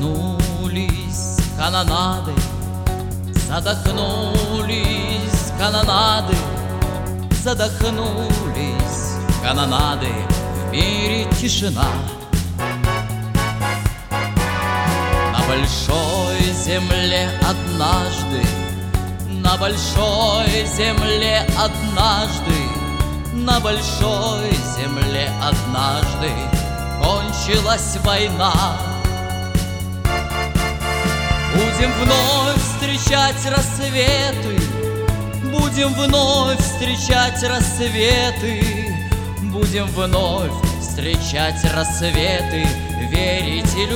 Задохнулись канонады, задохнулись канонады, задохнулись канонады, в мире тишина. На большой земле однажды, на большой земле однажды, на большой земле однажды кончилась война. Будем вновь встречать рассветы, будем вновь встречать рассветы, будем вновь встречать рассветы, верить и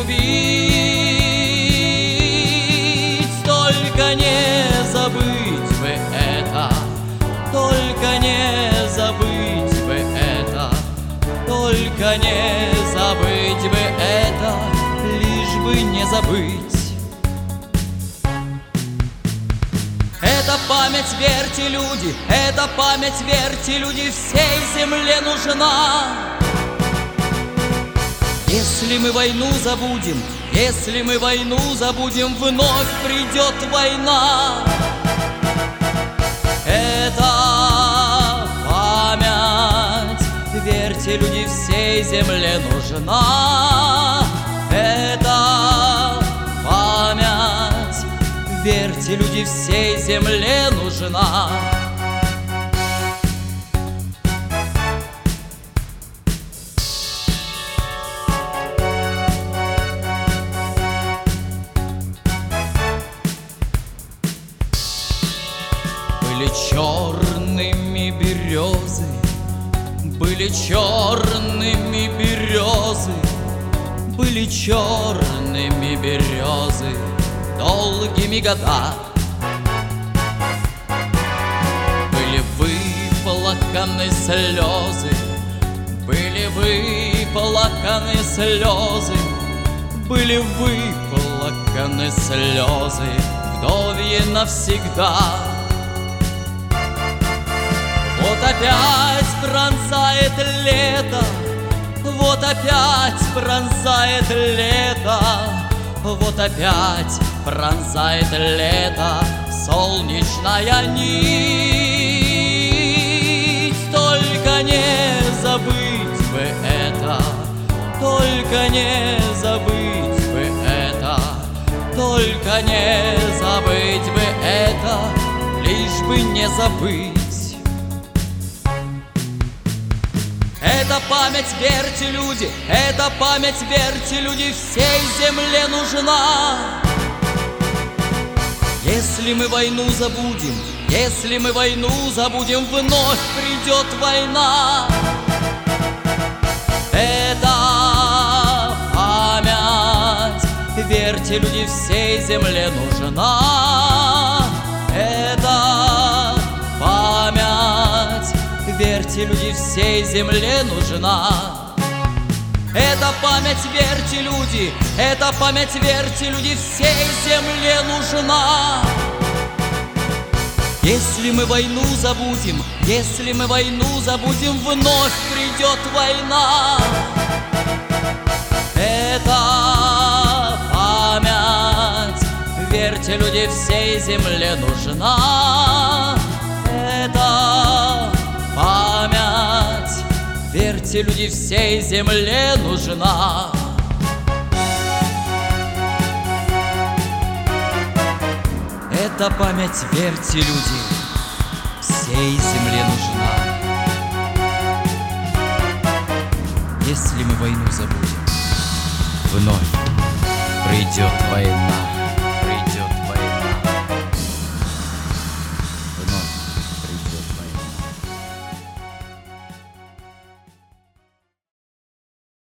любить. Только не забыть бы это, только не забыть бы это, только не забыть бы это, лишь бы не забыть. Это память, верьте, люди, это память, верьте, люди, всей земле нужна. Если мы войну забудем, если мы войну забудем, вновь придет война. Это память, верьте, люди, всей земле нужна. Это память, верьте, люди, всей земле нужна. Были черными березы, были черными березы, были черными березы долгими года. Были выплаканы слезы, были выплаканы слезы, были выплаканы слезы вдовье навсегда. Вот опять пронзает лето, вот опять пронзает лето, вот опять пронзает лето солнечная нить. Только не забыть бы это, только не забыть бы это, только не забыть бы это, лишь бы не забыть. Это память, верьте, люди, это память, верьте, люди, всей земле нужна. Если мы войну забудем, если мы войну забудем, вновь придет война. Это память, верьте, люди, всей земле нужна. Это память, верьте, люди, всей земле нужна. Это память, верьте, люди, это память, верьте, люди, всей земле нужна. Если мы войну забудем, если мы войну забудем, вновь придет война. Это память, верьте, люди, всей земле нужна. Это память, верьте, люди, всей земле нужна. Эта память, верьте, люди, всей земле нужна. Если мы войну забудем, вновь придет война.